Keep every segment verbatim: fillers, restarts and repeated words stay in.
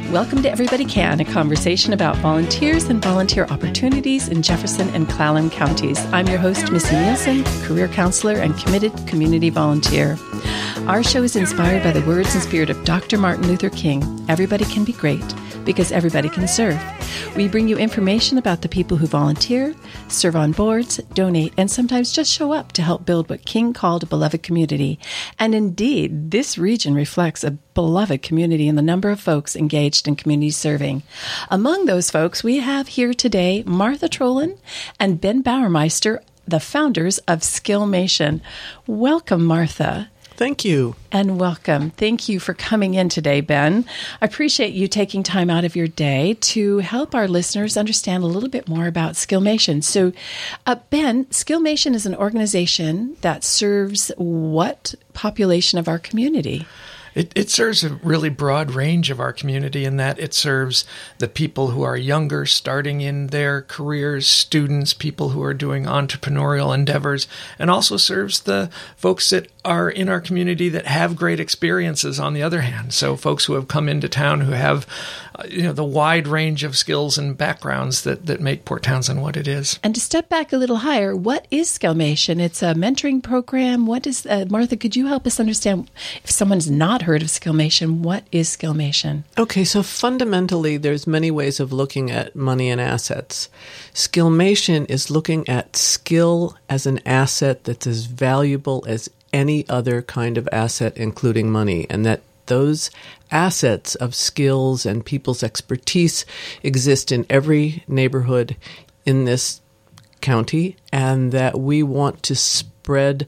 Welcome to Everybody Can, a conversation about volunteers and volunteer opportunities in Jefferson and Clallam counties. I'm your host, Missy Nielsen, career counselor and committed community volunteer. Our show is inspired by the words and spirit of Doctor Martin Luther King. Everybody can be great because everybody can serve. We bring you information about the people who volunteer, serve on boards, donate, and sometimes just show up to help build what King called a beloved community. And indeed, this region reflects a beloved community in the number of folks engaged in community serving. Among those folks, we have here today Martha Trollin and Ben Bauermeister, the founders of Skillmation. Welcome, Martha. Thank you. And welcome. Thank you for coming in today, Ben. I appreciate you taking time out of your day to help our listeners understand a little bit more about Skillmation. So, uh, Ben, Skillmation is an organization that serves what population of our community? It, it serves a really broad range of our community in that it serves the people who are younger, starting in their careers, students, people who are doing entrepreneurial endeavors, and also serves the folks that are in our community that have great experiences on the other hand. So folks who have come into town who have uh, you know, the wide range of skills and backgrounds that, that make Port Townsend what it is. And to step back a little higher, what is Skillmation? It's a mentoring program. What is, uh, Martha, could you help us understand, if someone's not heard of Skillmation, what is Skillmation? Okay, so fundamentally, there's many ways of looking at money and assets. Skillmation is looking at skill as an asset that's as valuable as any other kind of asset, including money, and that those assets of skills and people's expertise exist in every neighborhood in this county, and that we want to spread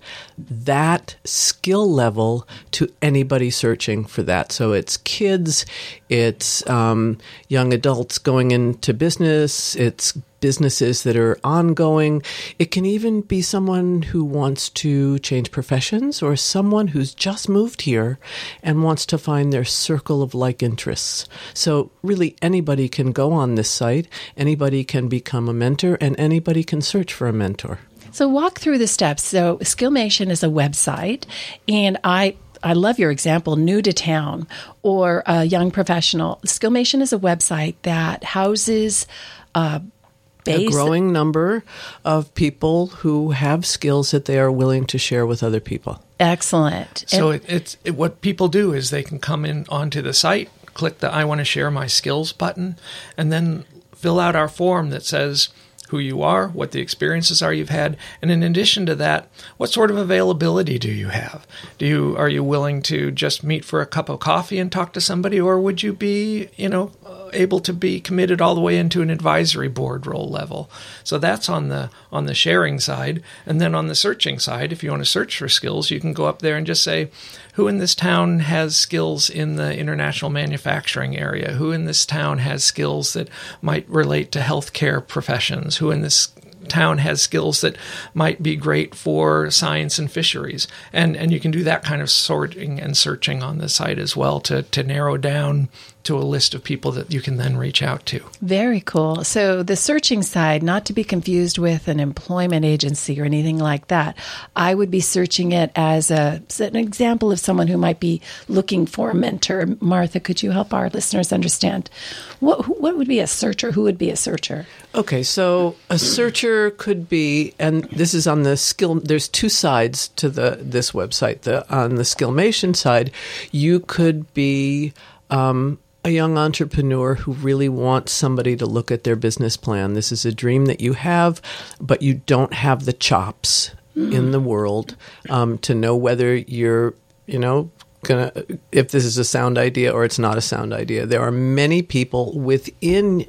that skill level to anybody searching for that. So it's kids, it's um, young adults going into business, it's businesses that are ongoing. It can even be someone who wants to change professions or someone who's just moved here and wants to find their circle of like interests. So really anybody can go on this site, anybody can become a mentor, and anybody can search for a mentor. So walk through the steps. So Skillmation is a website, and I I love your example, new to town or a young professional. Skillmation is a website that houses uh, base. A growing number of people who have skills that they are willing to share with other people. Excellent. So and, it, it's it, what people do is they can come in onto the site, click the I want to share my skills button, and then fill out our form that says who you are, what the experiences are you've had, and in addition to that, what sort of availability do you have? Do you are you willing to just meet for a cup of coffee and talk to somebody, or would you be, you know, able to be committed all the way into an advisory board role level? So that's on the on the sharing side, and then on the searching side, if you want to search for skills, you can go up there and just say, who in this town has skills in the international manufacturing area? Who in this town has skills that might relate to healthcare professions? Who in this town has skills that might be great for science and fisheries? And and you can do that kind of sorting and searching on the site as well to, to narrow down to a list of people that you can then reach out to. Very cool. So the searching side, not to be confused with an employment agency or anything like that. I would be searching it as a, an example of someone who might be looking for a mentor. Martha, could you help our listeners understand what what would be a searcher? Who would be a searcher? Okay, so a searcher could be, and this is on the skill, there's two sides to the this website. The on the Skillmation side, you could be um, a young entrepreneur who really wants somebody to look at their business plan. This is a dream that you have, but you don't have the chops mm. in the world um, to know whether you're, you know, gonna, if this is a sound idea or it's not a sound idea. There are many people within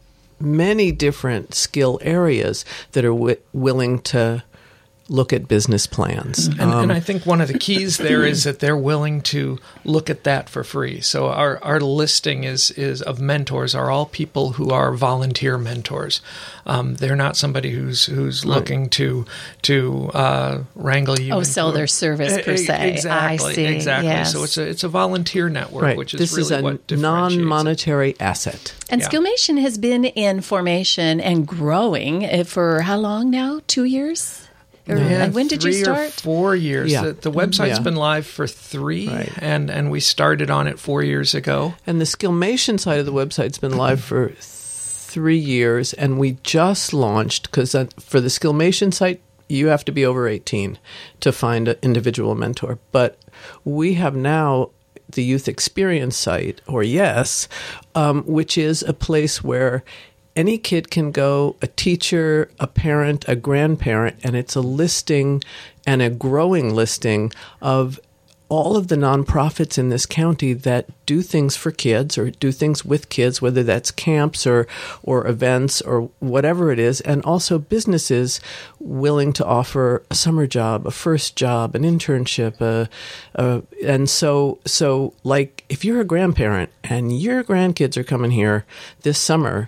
many different skill areas that are w- willing to look at business plans. And, um, and I think one of the keys there is that they're willing to look at that for free. So our, our listing is is of mentors are all people who are volunteer mentors. Um, they're not somebody who's who's right. looking to to uh, wrangle you. Oh, sell their service per se. Exactly. I see. Exactly. Yes. So it's a it's a volunteer network, right. which is this really is a what differentiates non-monetary it. asset. And yeah. Skillmation has been in formation and growing for how long now? Two years? Or, Yeah, and when did you three start? Or four years. Yeah. The, the website's Yeah. been live for three, Right. and, and we started on it four years ago. And the Skillmation side of the website's been live for three years, and we just launched, because for the Skillmation site, you have to be over eighteen to find an individual mentor. But we have now the Youth Experience site, or YES, um, which is a place where any kid can go, a teacher, a parent, a grandparent, and it's a listing and a growing listing of all of the nonprofits in this county that do things for kids or do things with kids, whether that's camps or, or events or whatever it is, and also businesses willing to offer a summer job, a first job, an internship. A, a, and so, so like if you're a grandparent and your grandkids are coming here this summer,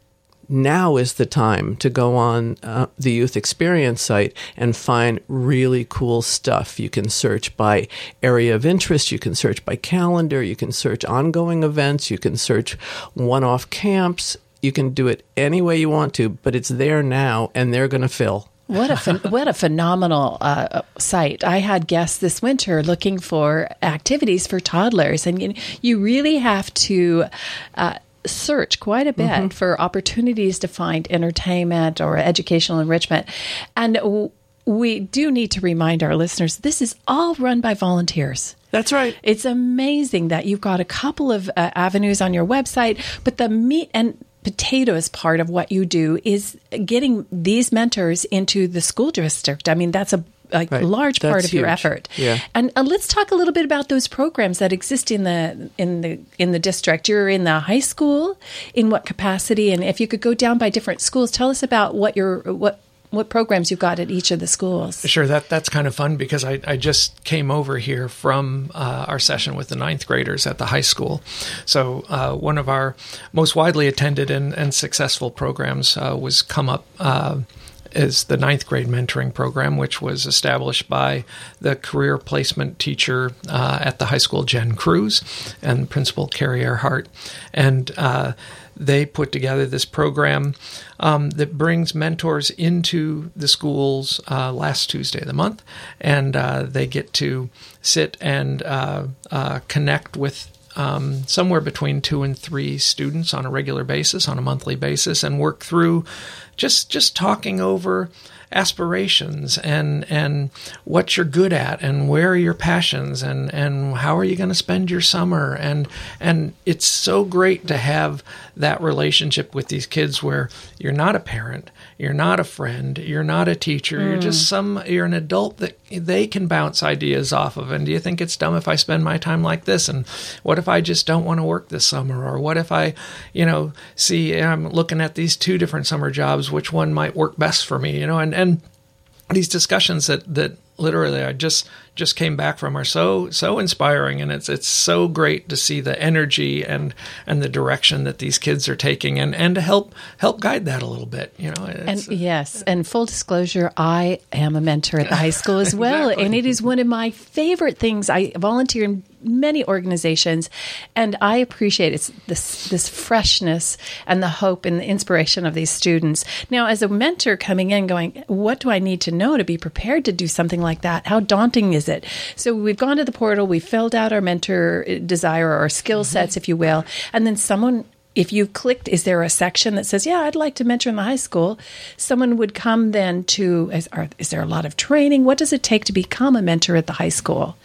now is the time to go on uh, the Youth Experience site and find really cool stuff. You can search by area of interest. You can search by calendar. You can search ongoing events. You can search one-off camps. You can do it any way you want to, but it's there now, and they're going to fill. What a phen- what a phenomenal uh, site! I had guests this winter looking for activities for toddlers, and you, you really have to Uh, search quite a bit mm-hmm. for opportunities to find entertainment or educational enrichment. And w- we do need to remind our listeners, this is all run by volunteers. That's right. It's amazing that you've got a couple of uh, avenues on your website, but the meat and potatoes part of what you do is getting these mentors into the school district. I mean, that's a a right. large part That's of your huge. effort. Yeah. And uh, let's talk a little bit about those programs that exist in the in the in the district. You're in the high school. In what capacity? And if you could go down by different schools, tell us about what your what what programs you've got at each of the schools. Sure, that that's kind of fun because I, I just came over here from uh, our session with the ninth graders at the high school. So uh, one of our most widely attended and, and successful programs uh, was Come Up uh, is the ninth grade mentoring program, which was established by the career placement teacher uh, at the high school, Jen Cruz, and principal Carrie Earhart. And uh, they put together this program um, that brings mentors into the schools uh, last Tuesday of the month, and uh, they get to sit and uh, uh, connect with Um, somewhere between two and three students on a regular basis, on a monthly basis, and work through just just talking over aspirations and and what you're good at and where are your passions and, and how are you going to spend your summer. And and it's so great to have that relationship with these kids where you're not a parent, you're not a friend, you're not a teacher, mm. you're just some you're an adult that they can bounce ideas off of. And do you think it's dumb if I spend my time like this? And what if I just don't want to work this summer? Or what if I, you know, see I'm looking at these two different summer jobs, which one might work best for me, you know, and, and these discussions that, that literally I just just came back from are so so inspiring, and it's it's so great to see the energy and and the direction that these kids are taking, and, and to help help guide that a little bit, you know. And yes, and full disclosure, I am a mentor at the high school as well, Exactly. and it is one of my favorite things. I volunteer in many organizations, and I appreciate it's this this freshness and the hope and the inspiration of these students. Now, as a mentor coming in, going, what do I need to know to be prepared to do something like that? How daunting is it? So we've gone to the portal, we filled out our mentor desire or skill sets, if you will, and then someone, if you clicked, is there a section that says, yeah, I'd like to mentor in the high school? Someone would come then to, is, are, is there a lot of training? What does it take to become a mentor at the high school?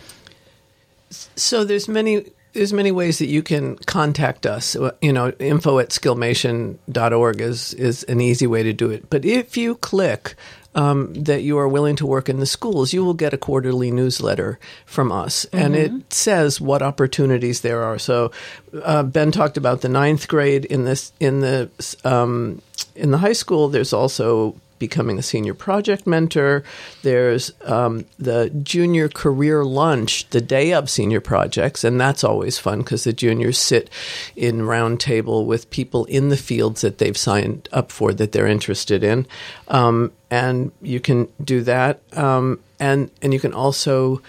So there's many there's many ways that you can contact us. You know, info at skillmation dot org is is an easy way to do it. But if you click um, that you are willing to work in the schools, you will get a quarterly newsletter from us, mm-hmm. and it says what opportunities there are. So uh, Ben talked about the ninth grade in this in the um, in the high school. There's also becoming a senior project mentor. There's um, the junior career lunch the day of senior projects, and that's always fun because the juniors sit in round table with people in the fields that they've signed up for that they're interested in. Um, and you can do that. Um, and, and you can also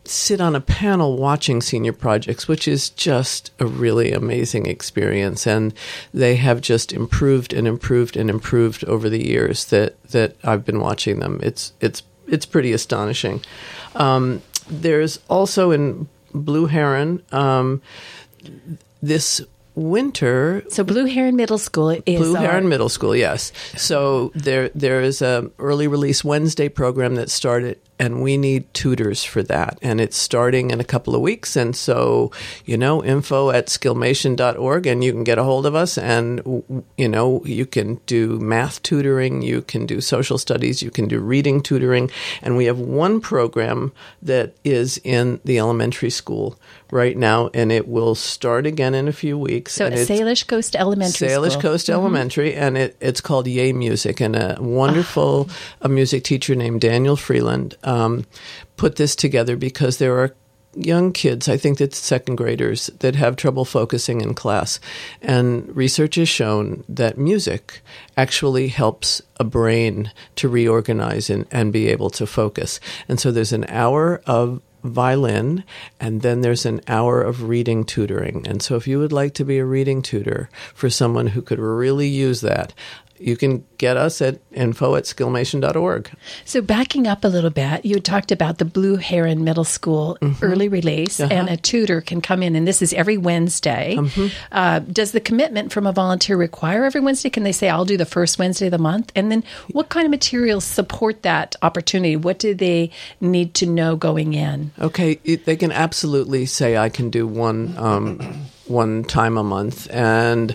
sit on a panel watching senior projects, which is just a really amazing experience. And they have just improved and improved and improved over the years that, that I've been watching them. It's it's it's pretty astonishing. Um, there's also in Blue Heron um, this winter. So Blue Heron Middle School is Blue our- Heron Middle School, yes. So there there is a early release Wednesday program that started, and we need tutors for that. And it's starting in a couple of weeks. And so, you know, info at skillmation dot org, and you can get a hold of us. And, you know, you can do math tutoring, you can do social studies, you can do reading tutoring. And we have one program that is in the elementary school right now, and it will start again in a few weeks. So and at it's Salish Coast Elementary Salish School. Coast Mm-hmm. Elementary, and it, it's called Yay Music. And a wonderful a music teacher named Daniel Freeland um, put this together because there are young kids, I think that's second graders, that have trouble focusing in class. And research has shown that music actually helps a brain to reorganize and, and be able to focus. And so there's an hour of violin, and then there's an hour of reading tutoring. And so if you would like to be a reading tutor for someone who could really use that, you can get us at info at skillmation dot org. So backing up a little bit, you talked about the Blue Heron Middle School Mm-hmm. early release, Uh-huh. and a tutor can come in, and this is every Wednesday. Mm-hmm. Uh, does the commitment from a volunteer require every Wednesday? Can they say, I'll do the first Wednesday of the month? And then what kind of materials support that opportunity? What do they need to know going in? Okay, it, they can absolutely say I can do one um, one time a month, and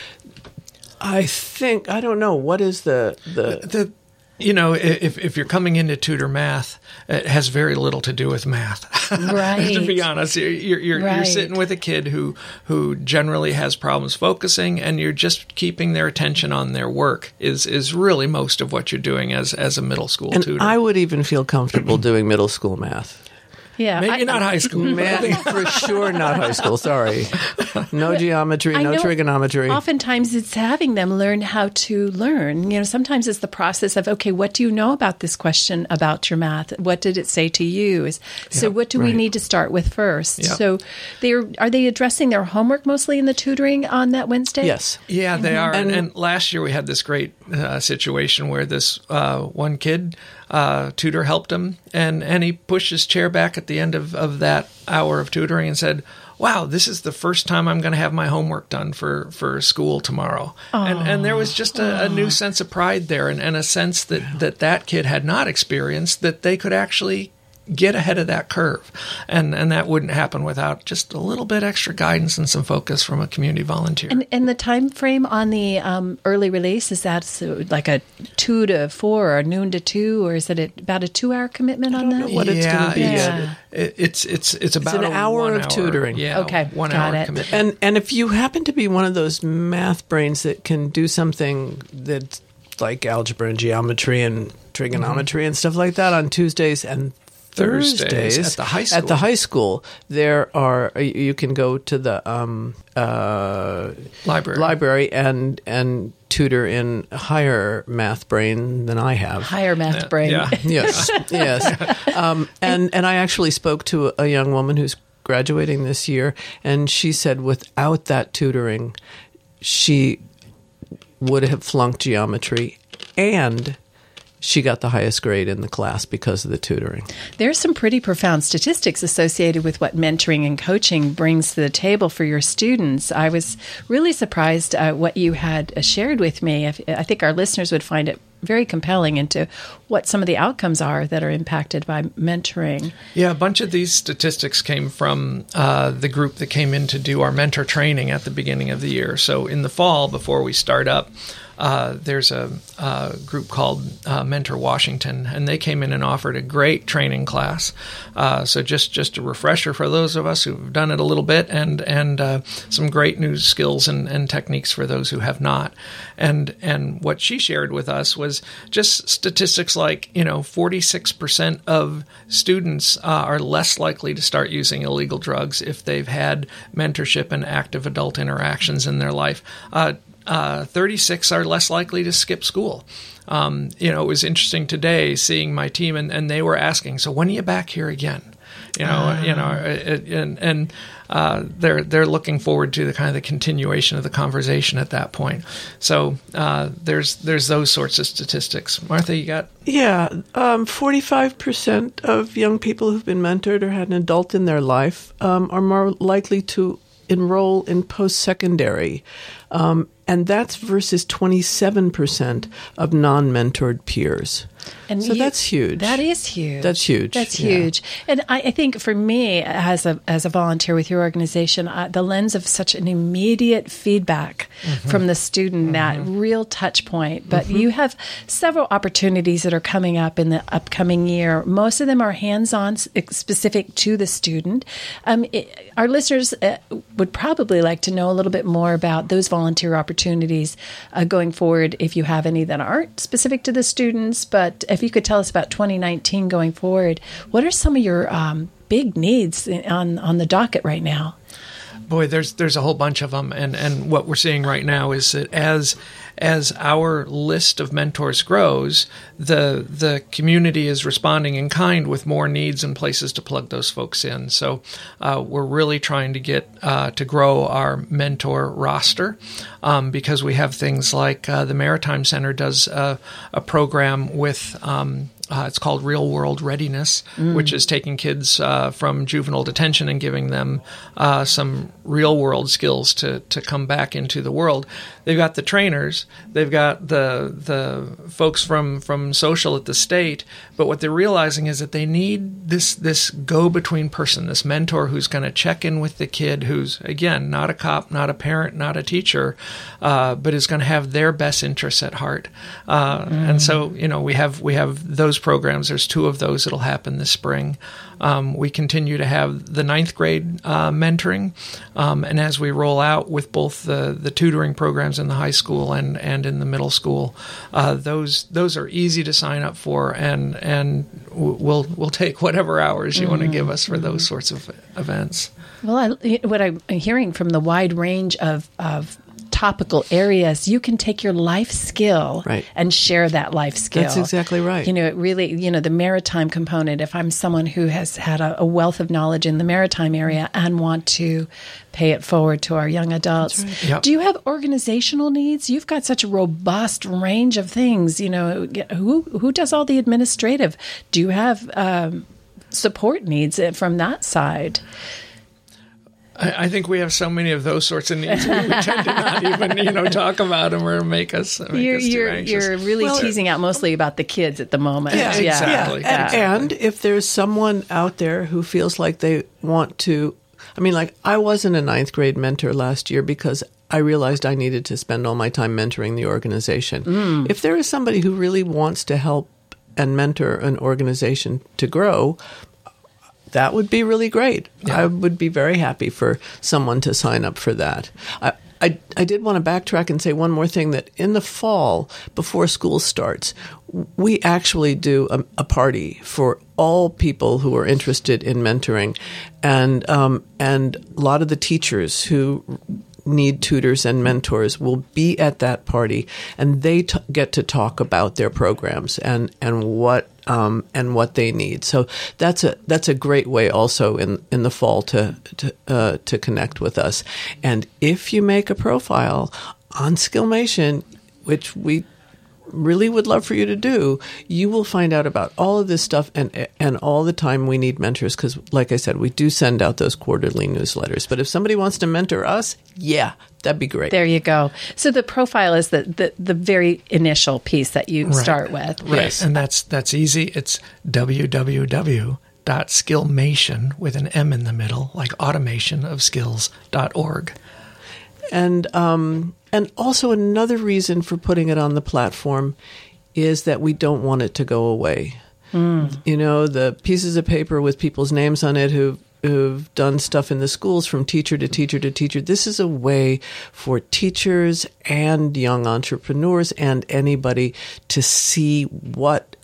I think I don't know what is the the. The, you know, if if you're coming in to tutor math, it has very little to do with math. Right. To be honest, you're you're, you're, Right. you're sitting with a kid who who generally has problems focusing, and you're just keeping their attention on their work. Is is really most of what you're doing as as a middle school And tutor. I would even feel comfortable doing middle school math. Yeah, Maybe I- not high school. Man, for sure not high school. Sorry. No geometry, I no know trigonometry. Oftentimes it's having them learn how to learn. You know, sometimes it's the process of, okay, what do you know about this question about your math? What did it say to you? Is So Yep, what do we right. need to start with first? Yep. So they're are they addressing their homework mostly in the tutoring on that Wednesday? Yes. Yeah, they are. And, And- and last year we had this great uh, situation where this uh, one kid, uh, tutor helped him, and, and he pushed his chair back at the end of, of that hour of tutoring and said, wow, this is the first time I'm going to have my homework done for, for school tomorrow. And and there was just a, a new sense of pride there, and, and a sense that, that that kid had not experienced, that they could actually get ahead of that curve. And and that wouldn't happen without just a little bit extra guidance and some focus from a community volunteer. And, and the time frame on the um, early release, is that so like a two to four or noon to two, or is it a, about a two-hour commitment on that? know what it's gonna be Yeah. yet. It, it's it's it's about an a hour one of tutoring. Yeah, Okay, one got hour it. commitment. And and if you happen to be one of those math brains that can do something that's like algebra and geometry and trigonometry and stuff like that on Tuesdays and Thursdays Thursdays at the high At school. the high school, there are you can go to the um, uh, Library. library and and tutor in a higher math brain than I have. Higher math brain. Yeah. Yes, yes. Um, and and I actually spoke to a young woman who's graduating this year, and she said without that tutoring, she would have flunked geometry, and she got the highest grade in the class because of the tutoring. There's some pretty profound statistics associated with what mentoring and coaching brings to the table for your students. I was really surprised uh, what you had uh, shared with me. If, I think our listeners would find it very compelling into what some of the outcomes are that are impacted by mentoring. Yeah, a bunch of these statistics came from uh, the group that came in to do our mentor training at the beginning of the year. So in the fall, before we start up, uh, there's a, a group called uh, Mentor Washington, and they came in and offered a great training class. Uh, so just, just a refresher for those of us who've done it a little bit, and and uh, some great new skills and, and techniques for those who have not. And and what she shared with us was just statistics like, you know, forty-six percent of students uh, are less likely to start using illegal drugs if they've had mentorship and active adult interactions in their life. Uh, uh, thirty-six are less likely to skip school. Um, you know, it was interesting today seeing my team, and, and they were asking, so when are you back here again? You know, uh. you know, it, and and uh, they're they're looking forward to the kind of the continuation of the conversation at that point. So uh, there's there's those sorts of statistics. Martha, you got? Yeah, um, forty-five percent of young people who've been mentored or had an adult in their life um, are more likely to enroll in post-secondary. Um, and that's versus twenty-seven percent of non-mentored peers. And so you, that's huge. That is huge. That's huge. That's yeah. huge. And I, I think for me, as a as a volunteer with your organization, uh, the lens of such an immediate feedback mm-hmm. from the student, mm-hmm. that real touch point. But mm-hmm. you have several opportunities that are coming up in the upcoming year. Most of them are hands-on, specific to the student. Um, it, our listeners uh, would probably like to know a little bit more about those volunteer opportunities uh, going forward, if you have any that aren't specific to the students. But if you could tell us about twenty nineteen going forward, what are some of your um, big needs on, on the docket right now? Boy, there's there's a whole bunch of them, and, and what we're seeing right now is that as as our list of mentors grows, the the community is responding in kind with more needs and places to plug those folks in. So uh, we're really trying to get uh, to grow our mentor roster um, because we have things like uh, the Maritime Center does a, a program with. Um, Uh, it's called Real World Readiness, mm. which is taking kids uh, from juvenile detention and giving them uh, some real world skills to, to come back into the world. They've got the trainers, they've got the the folks from, from social at the state, but what they're realizing is that they need this this go-between person, this mentor who's going to check in with the kid, who's, again, not a cop, not a parent, not a teacher, uh, but is going to have their best interests at heart. Uh, mm. And so, you know, we have we have those programs. There's two of those that'll happen this spring. Um, we continue to have the ninth grade uh, mentoring, um, and as we roll out with both the, the tutoring programs in the high school and, and in the middle school, uh, those those are easy to sign up for, and and we'll we'll take whatever hours you mm-hmm. want to give us for those sorts of events. Well, I, what I'm hearing from the wide range of of topical areas, you can take your life skill right. and share that life skill. That's exactly right. You know, it really, you know, the maritime component, if I'm someone who has had a, a wealth of knowledge in the maritime area and want to pay it forward to our young adults. Right. Yep. Do you have organizational needs? You've got such a robust range of things. You know, who who does all the administrative? Do you have um, support needs from that side? I think we have so many of those sorts of needs. We tend to not even, you know, talk about them or make us, make you're, us too you're, anxious. You're really well, teasing out mostly about the kids at the moment. Yeah, yeah. exactly. Yeah. exactly. And, and if there's someone out there who feels like they want to, I mean, like I wasn't a ninth grade mentor last year because I realized I needed to spend all my time mentoring the organization. Mm. If there is somebody who really wants to help and mentor an organization to grow, that would be really great. Yeah. I would be very happy for someone to sign up for that. I, I, I did want to backtrack and say one more thing, that in the fall, before school starts, we actually do a, a party for all people who are interested in mentoring. And, um, and a lot of the teachers who need tutors and mentors will be at that party, and they t- get to talk about their programs and, and what Um, and what they need. So that's a that's a great way also in, in the fall to to, uh, to connect with us. And if you make a profile on Skillmation, which we really would love for you to do, you will find out about all of this stuff and and all the time we need mentors, because like I said, we do send out those quarterly newsletters. But if somebody wants to mentor us, yeah, that'd be great. There you go. So the profile is the the, the very initial piece that you right. start with. Right. Yes. And that's that's easy. It's w w w dot skillmation with an M in the middle, like automation of skills dot org. And um, and also another reason for putting it on the platform is that we don't want it to go away. Mm. You know, the pieces of paper with people's names on it who've, who've done stuff in the schools from teacher to teacher to teacher. This is a way for teachers and young entrepreneurs and anybody to see what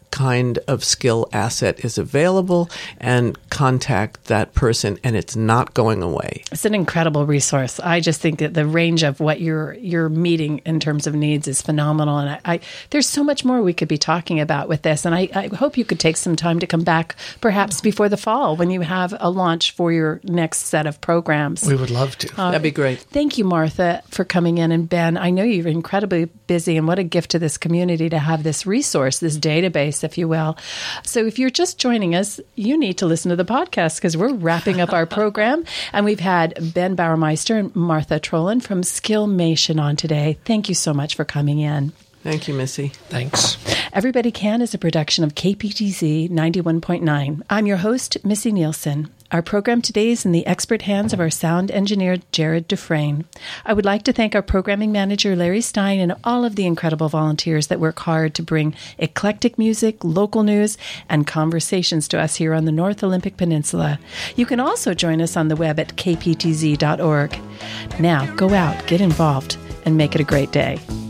kind of skill asset is available and contact that person, and it's not going away. It's an incredible resource. I just think that the range of what you're you're meeting in terms of needs is phenomenal. And I, I there's so much more we could be talking about with this. And I, I hope you could take some time to come back perhaps before the fall when you have a launch for your next set of programs. We would love to. Uh, That'd be great. Thank you, Martha, for coming in. And Ben, I know you're incredibly busy, and what a gift to this community to have this resource, this database, if you will. So if you're just joining us, you need to listen to the podcast because we're wrapping up our program. And we've had Ben Bauermeister and Martha Trollin from Skillmation on today. Thank you so much for coming in. Thank you, Missy. Thanks. Everybody Can is a production of K P T Z ninety-one point nine. I'm your host, Missy Nielsen. Our program today is in the expert hands of our sound engineer, Jared Dufresne. I would like to thank our programming manager, Larry Stein, and all of the incredible volunteers that work hard to bring eclectic music, local news, and conversations to us here on the North Olympic Peninsula. You can also join us on the web at k p t z dot org. Now, go out, get involved, and make it a great day.